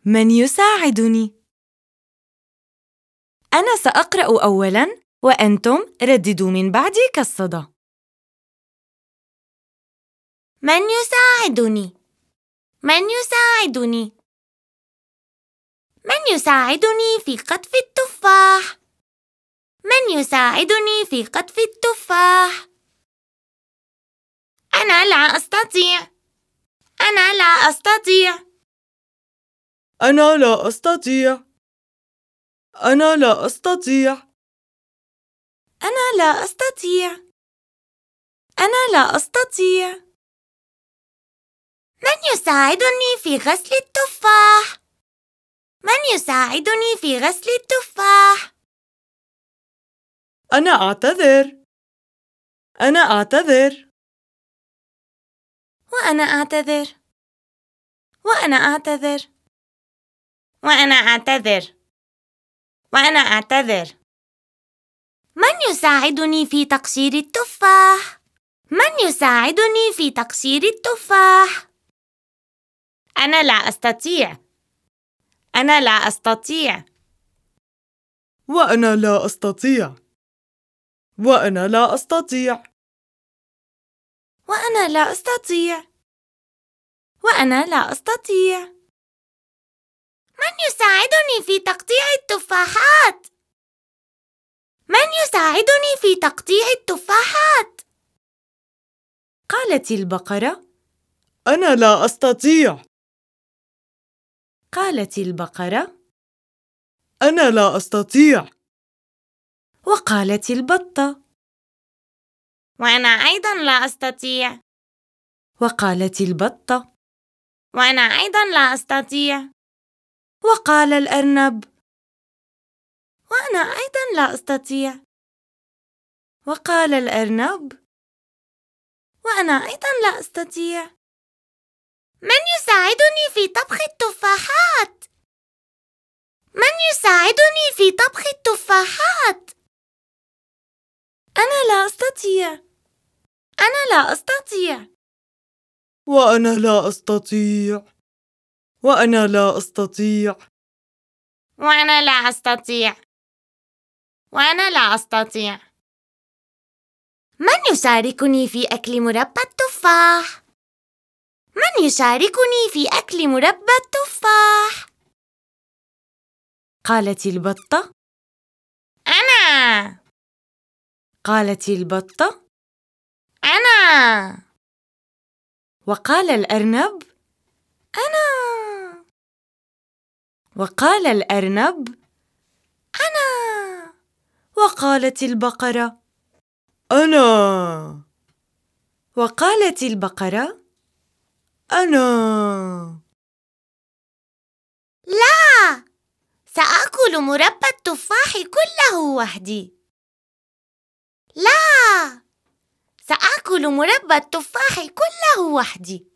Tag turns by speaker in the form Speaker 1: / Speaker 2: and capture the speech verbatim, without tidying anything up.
Speaker 1: من يساعدني؟ أنا سأقرأ أولاً وأنتم رددوا من بعدي كالصدى.
Speaker 2: من يساعدني؟ من يساعدني؟ من يساعدني في قطف التفاح؟ من يساعدني في قطف التفاح؟ أنا لا أستطيع. أنا لا أستطيع.
Speaker 3: أنا لا أستطيع. أنا لا أستطيع.
Speaker 1: أنا لا أستطيع. أنا لا أستطيع.
Speaker 2: من يساعدني في غسل التفاح؟ من يساعدني في غسل التفاح؟
Speaker 3: أنا أعتذر. أنا أعتذر.
Speaker 1: وأنا أعتذر. وأنا أعتذر.
Speaker 2: وأنا أعتذر. وأنا أعتذر. من يساعدني في تقشير التفاح؟ من يساعدني في تقشير التفاح؟ أنا لا أستطيع. أنا لا أستطيع.
Speaker 3: وأنا لا أستطيع. وأنا لا أستطيع.
Speaker 1: وأنا لا أستطيع. وأنا لا أستطيع.
Speaker 2: من يساعدني في تقطيع التفاحات؟ من يساعدني في تقطيع التفاحات؟
Speaker 1: قالت البقرة:
Speaker 3: أنا لا أستطيع.
Speaker 1: قالت البقرة:
Speaker 3: أنا لا أستطيع.
Speaker 1: وقالت البطة:
Speaker 2: وأنا أيضاً لا أستطيع.
Speaker 1: وقالت البطة:
Speaker 2: وأنا أيضاً لا أستطيع.
Speaker 1: وقال الأرنب: وأنا أيضاً لا أستطيع. وقال الأرنب: وأنا أيضاً لا أستطيع.
Speaker 2: من يساعدني في طبخ التفاحات؟ من يساعدني في طبخ التفاحات؟
Speaker 1: أنا لا أستطيع. أنا لا أستطيع.
Speaker 3: وأنا لا أستطيع. وأنا لا أستطيع.
Speaker 2: وأنا لا أستطيع. وأنا لا أستطيع. من يشاركني في أكل مربى التفاح؟ من يشاركني في أكل مربى التفاح؟
Speaker 1: قالت البطة:
Speaker 2: أنا.
Speaker 1: قالت البطة:
Speaker 2: أنا.
Speaker 1: وقال الأرنب: أنا. وقال الأرنب: أنا. وقالت البقرة:
Speaker 3: أنا.
Speaker 1: وقالت البقرة:
Speaker 3: أنا.
Speaker 2: لا، سآكل مربى التفاح كله وحدي. لا، سآكل مربى التفاح كله وحدي.